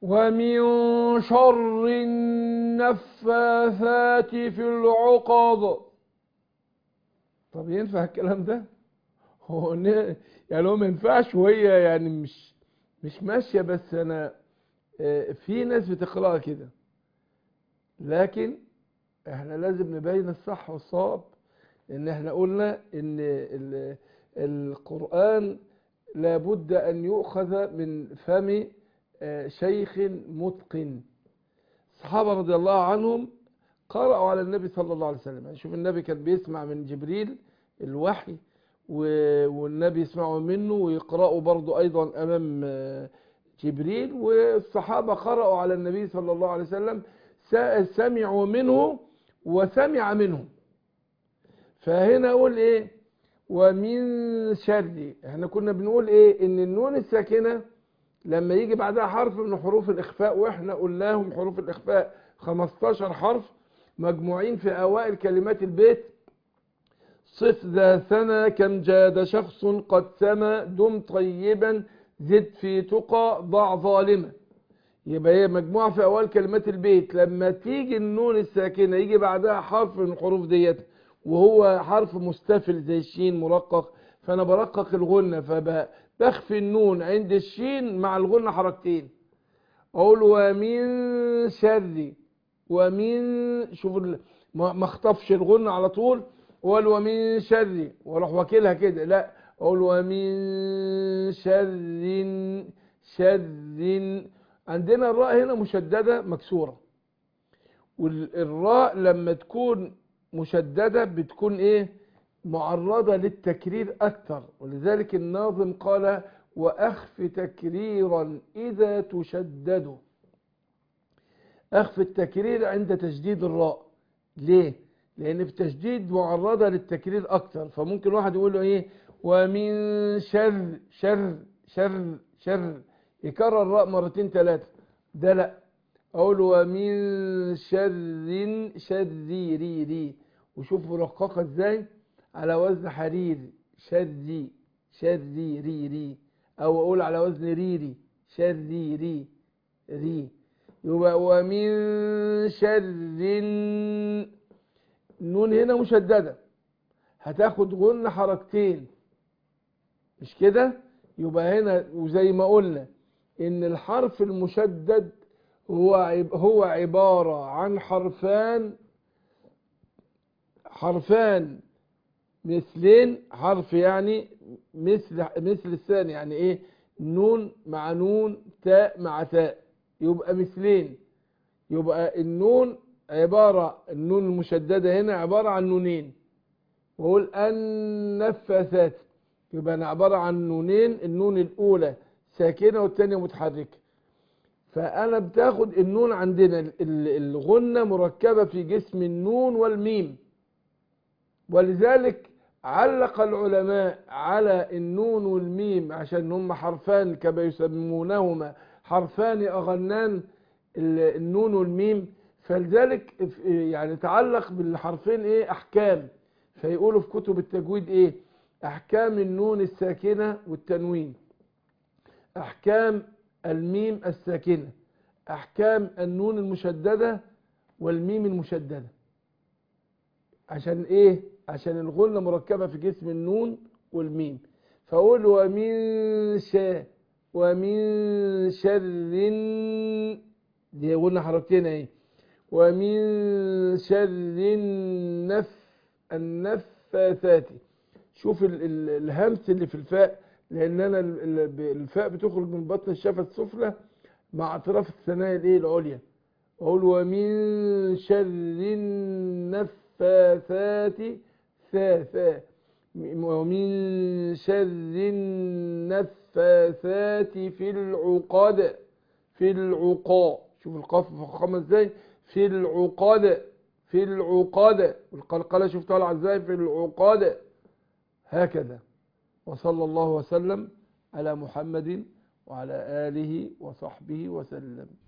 ومن شر النفاثات في العقد. طب ينفع الكلام ده؟ يعني هو ما ينفعش، وهي يعني مش ماشيه، بس انا في ناس بتقراها كده، لكن احنا لازم نبين الصح والصواب. ان احنا قلنا ان القرآن لابد ان يؤخذ من فم شيخ متقن. الصحابة رضي الله عنهم قرأوا على النبي صلى الله عليه وسلم. يعني شوف، النبي كان بيسمع من جبريل الوحي، والنبي يسمعه منه ويقرأوا برضو أيضا أمام جبريل، والصحابة قرأوا على النبي صلى الله عليه وسلم، سمعوا منه وسمع منه. فهنا أقول إيه؟ ومن شر. احنا كنا بنقول إيه؟ إن النون الساكنة لما يجي بعدها حرف من حروف الإخفاء، وإحنا قلناهم حروف الإخفاء 15 حرف مجموعين في أوائل كلمات البيت. صف ذا ثنى كم جاد شخص قد سمى دم طيبا زد في تقى ضع ظالما. يبقى هي مجموعة في أوائل كلمات البيت. لما تيجي النون الساكنة يجي بعدها حرف من الحروف ديت، وهو حرف مستفل زي الشين مرقق، فأنا برقق الغنة، فبخفي النون عند الشين مع الغنة حركتين. أقول ومن شر. ومن، شوف ما اخطفش الغنة على طول، أقول ومن شر واروح واكلها كده، لا، أقول ومن شر. شر. عندنا الراء هنا مشددة مكسورة، والراء لما تكون مشددة بتكون ايه؟ معرضة للتكرير اكتر، ولذلك الناظم قال واخف تكريرا اذا تشدد. اخف التكرير عند تشديد الراء. ليه؟ لان في تشديد معرضة للتكرير اكتر، فممكن واحد يقول له ايه؟ ومن شر شر شر شر، يكرر الراء مرتين ثلاثة. ده لا، اقول ومن شر شريري، وشوف مرققه ازاي على وزن حرير، شري شريري، او اقول على وزن ريري، شريري ري. يبقى ومن شر. النون هنا مشدده، هتاخد غن حركتين، مش كده؟ يبقى هنا وزي ما قلنا ان الحرف المشدد هو عبارة عن حرفان مثلين. حرف يعني مثل الثاني، يعني ايه؟ نون مع نون، تاء مع تاء، يبقى مثلين. يبقى النون النون المشددة هنا عبارة عن نونين، وقول النفاثات، يبقى أنا عبارة عن نونين، النون الأولى ساكنة والثانية متحركة. فأنا بتاخد النون عندنا الغنة مركبة في جسم النون والميم، ولذلك علق العلماء على النون والميم عشان هم حرفان كما يسمونهما حرفان أغنان، النون والميم. فلذلك يعني تعلق بالحرفين ايه؟ أحكام. فيقولوا في كتب التجويد ايه؟ أحكام النون الساكنة والتنوين، أحكام الميم الساكنة، أحكام النون المشددة والميم المشددة. عشان إيه؟ عشان الغنة مركبة في جسم النون والميم. فأقول ومن شر، دي قلنا حركتين اهي. ومن شر النفاثات. شوف الهمس اللي في الفاء، لان انا الفاء بتخرج من بطن الشفه السفلى مع اطراف الثنايا الايه؟ العليا. اقول ومن شر النفاثات ثا. ومن شر النفاثات في العقد. في العقاد، شوف القاف مفخمه ازاي، في العقاد. في العقاد، والقلقله شوف طالعه ازاي، في العقاد. هكذا. وصلى الله وسلم على محمد وعلى آله وصحبه وسلم.